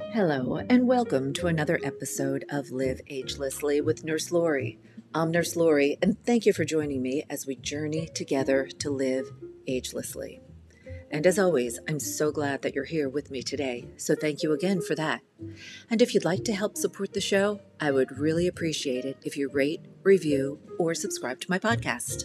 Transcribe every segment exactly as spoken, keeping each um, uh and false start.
Hello, and welcome to another episode of Live Agelessly with Nurse Lori. I'm Nurse Lori, and thank you for joining me as we journey together to live agelessly. And as always, I'm so glad that you're here with me today, so thank you again for that. And if you'd like to help support the show, I would really appreciate it if you rate, review, or subscribe to my podcast.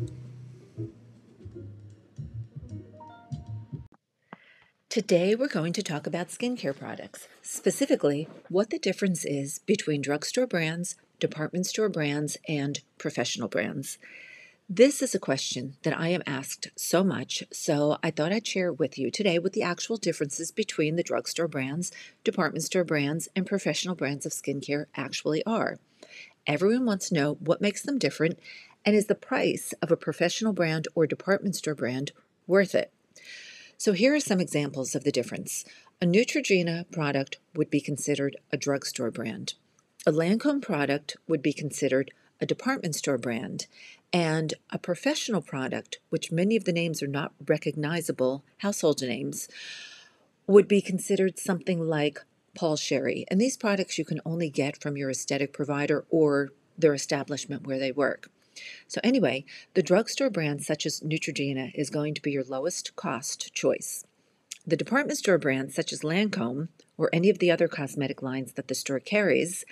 Today, we're going to talk about skincare products, specifically what the difference is between drugstore brands, department store brands, and professional brands. This is a question that I am asked so much, so I thought I'd share with you today what the actual differences between the drugstore brands, department store brands, and professional brands of skincare actually are. Everyone wants to know what makes them different, and is the price of a professional brand or department store brand worth it? So here are some examples of the difference. A Neutrogena product would be considered a drugstore brand. A Lancome product would be considered a department store brand. And a professional product, which many of the names are not recognizable household names, would be considered something like Paul Sherry. And these products you can only get from your aesthetic provider or their establishment where they work. So anyway, the drugstore brand such as Neutrogena is going to be your lowest cost choice. The department store brands such as Lancome or any of the other cosmetic lines that the store carries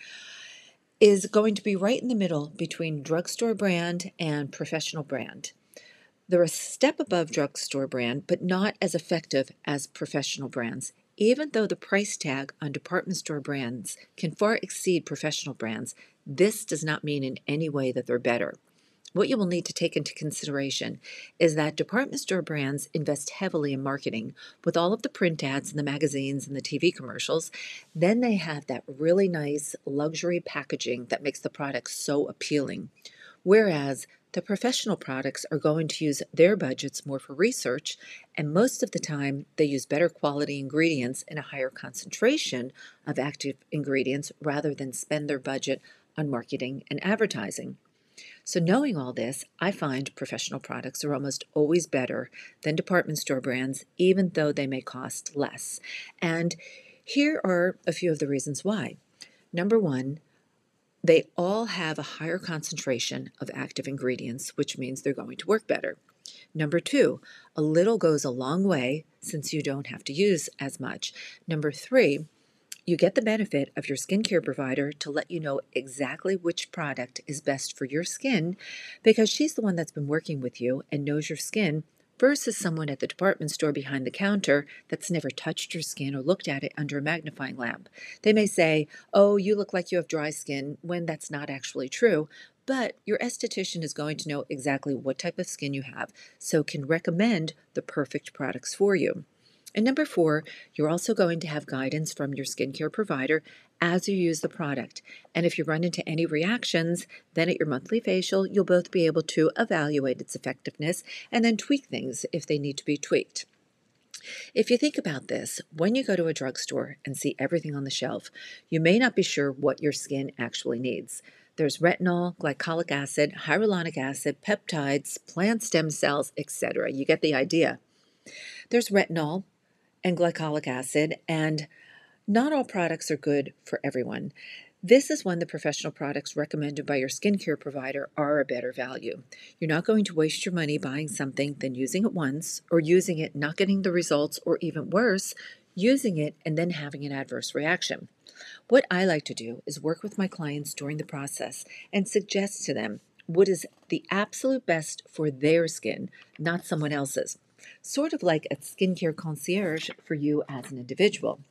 is going to be right in the middle between drugstore brand and professional brand. They're a step above drugstore brand, but not as effective as professional brands. Even though the price tag on department store brands can far exceed professional brands, this does not mean in any way that they're better. What you will need to take into consideration is that department store brands invest heavily in marketing with all of the print ads and the magazines and the T V commercials. Then they have that really nice luxury packaging that makes the product so appealing. Whereas the professional products are going to use their budgets more for research, and most of the time they use better quality ingredients and a higher concentration of active ingredients rather than spend their budget on marketing and advertising. So knowing all this, I find professional products are almost always better than department store brands, even though they may cost less. And here are a few of the reasons why. Number one, they all have a higher concentration of active ingredients, which means they're going to work better. Number two, a little goes a long way since you don't have to use as much. Number three, you get the benefit of your skincare provider to let you know exactly which product is best for your skin because she's the one that's been working with you and knows your skin versus someone at the department store behind the counter that's never touched your skin or looked at it under a magnifying lamp. They may say, "Oh, you look like you have dry skin," when that's not actually true, but your esthetician is going to know exactly what type of skin you have, so can recommend the perfect products for you. And number four, you're also going to have guidance from your skincare provider as you use the product. And if you run into any reactions, then at your monthly facial, you'll both be able to evaluate its effectiveness and then tweak things if they need to be tweaked. If you think about this, when you go to a drugstore and see everything on the shelf, you may not be sure what your skin actually needs. There's retinol, glycolic acid, hyaluronic acid, peptides, plant stem cells, et cetera. You get the idea. There's retinol and glycolic acid, and not all products are good for everyone. This is when the professional products recommended by your skincare provider are a better value. You're not going to waste your money buying something, then using it once, or using it, not getting the results, or even worse, using it and then having an adverse reaction. What I like to do is work with my clients during the process and suggest to them what is the absolute best for their skin, not someone else's. Sort of like a skincare concierge for you as an individual.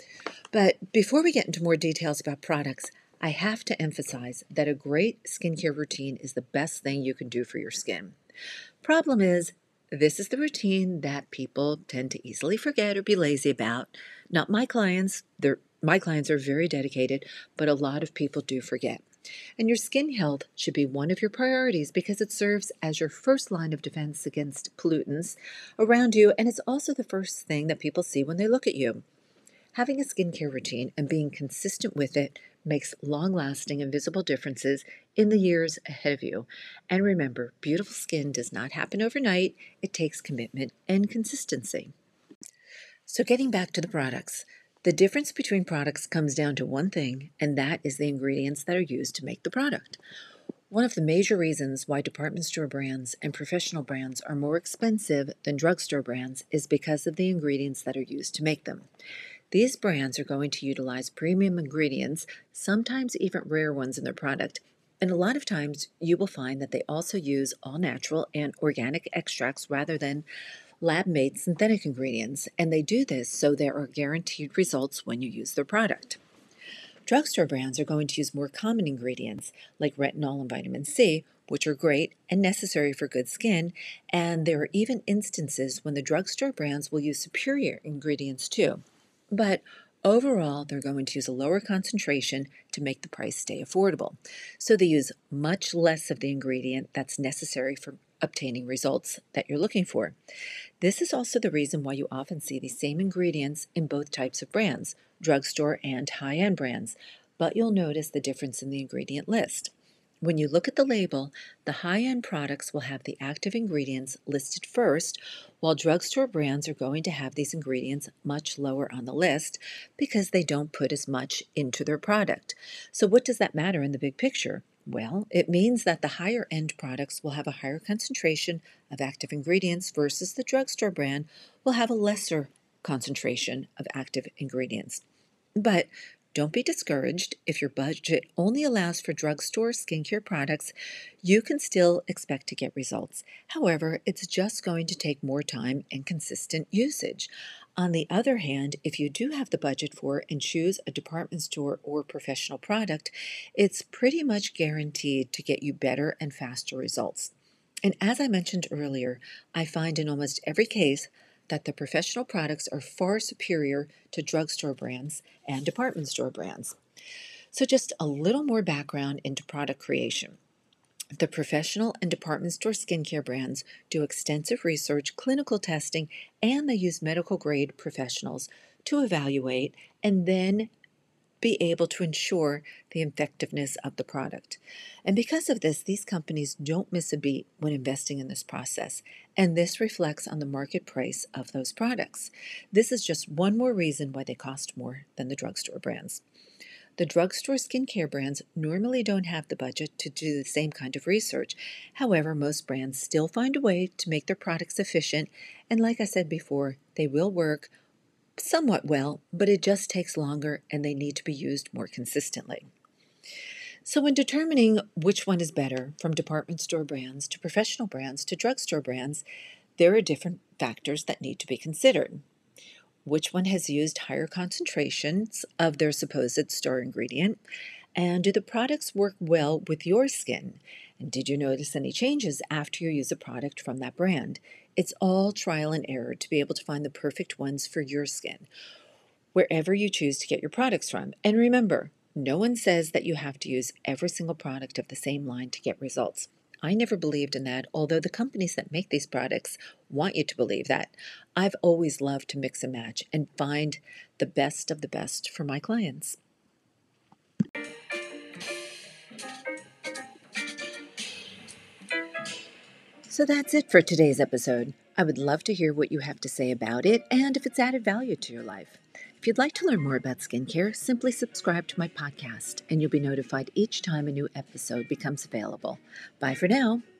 But before we get into more details about products, I have to emphasize that a great skincare routine is the best thing you can do for your skin. Problem is, this is the routine that people tend to easily forget or be lazy about. Not my clients. They're, my clients are very dedicated, but a lot of people do forget. And your skin health should be one of your priorities because it serves as your first line of defense against pollutants around you, and it's also the first thing that people see when they look at you. Having a skincare routine and being consistent with it makes long-lasting and visible differences in the years ahead of you. And remember, beautiful skin does not happen overnight. It takes commitment and consistency. So getting back to the products, The difference between products comes down to one thing, and that is the ingredients that are used to make the product. One of the major reasons why department store brands and professional brands are more expensive than drugstore brands is because of the ingredients that are used to make them. These brands are going to utilize premium ingredients, sometimes even rare ones in their product, and a lot of times you will find that they also use all natural and organic extracts rather than lab-made synthetic ingredients, and they do this so there are guaranteed results when you use their product. Drugstore brands are going to use more common ingredients like retinol and vitamin C, which are great and necessary for good skin, and there are even instances when the drugstore brands will use superior ingredients too. But overall, they're going to use a lower concentration to make the price stay affordable. So they use much less of the ingredient that's necessary for obtaining results that you're looking for. This is also the reason why you often see the same ingredients in both types of brands, drugstore and high-end brands, but you'll notice the difference in the ingredient list. When you look at the label, the high-end products will have the active ingredients listed first, while drugstore brands are going to have these ingredients much lower on the list because they don't put as much into their product. So what does that matter in the big picture? Well, it means that the higher end products will have a higher concentration of active ingredients versus the drugstore brand will have a lesser concentration of active ingredients. But don't be discouraged. If your budget only allows for drugstore skincare products, you can still expect to get results. However, it's just going to take more time and consistent usage. On the other hand, if you do have the budget for it and choose a department store or professional product, it's pretty much guaranteed to get you better and faster results. And as I mentioned earlier, I find in almost every case that the professional products are far superior to drugstore brands and department store brands. So just a little more background into product creation. The professional and department store skincare brands do extensive research, clinical testing, and they use medical grade professionals to evaluate and then be able to ensure the effectiveness of the product. And because of this, these companies don't miss a beat when investing in this process, and this reflects on the market price of those products. This is just one more reason why they cost more than the drugstore brands. The drugstore skincare brands normally don't have the budget to do the same kind of research. However, most brands still find a way to make their products efficient, and like I said before, they will work somewhat well, but it just takes longer and they need to be used more consistently. So when determining which one is better, from department store brands to professional brands to drugstore brands, there are different factors that need to be considered. Which one has used higher concentrations of their supposed star ingredient? And do the products work well with your skin? And did you notice any changes after you use a product from that brand? It's all trial and error to be able to find the perfect ones for your skin, wherever you choose to get your products from. And remember, no one says that you have to use every single product of the same line to get results. I never believed in that, although the companies that make these products want you to believe that. I've always loved to mix and match and find the best of the best for my clients. So that's it for today's episode. I would love to hear what you have to say about it and if it's added value to your life. If you'd like to learn more about skincare, simply subscribe to my podcast and you'll be notified each time a new episode becomes available. Bye for now.